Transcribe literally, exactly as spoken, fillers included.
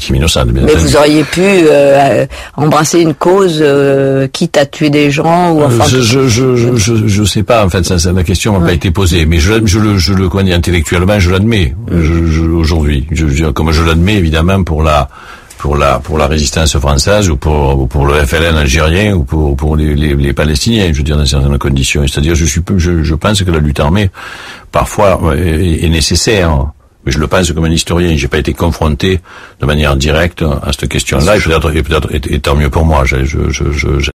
victimes innocentes. Bien Mais entendu. vous auriez pu euh, embrasser une cause euh, quitte à tuer des gens ou enfin. Je je je je je, je sais pas en fait ça, ça la question m'a ouais. pas été posée mais je je le je le connais intellectuellement je l'admets mm. je, je aujourd'hui je, je comme je l'admets évidemment pour la pour la pour la résistance française ou pour ou pour le F L N algérien ou pour pour les les, les Palestiniens je veux dire dans certaines conditions c'est-à-dire je suis je je pense que la lutte armée parfois est, est nécessaire. Mais je le pense comme un historien, j'ai pas été confronté de manière directe à cette question-là, et peut-être, et peut-être, et tant mieux pour moi. Je, je, je, je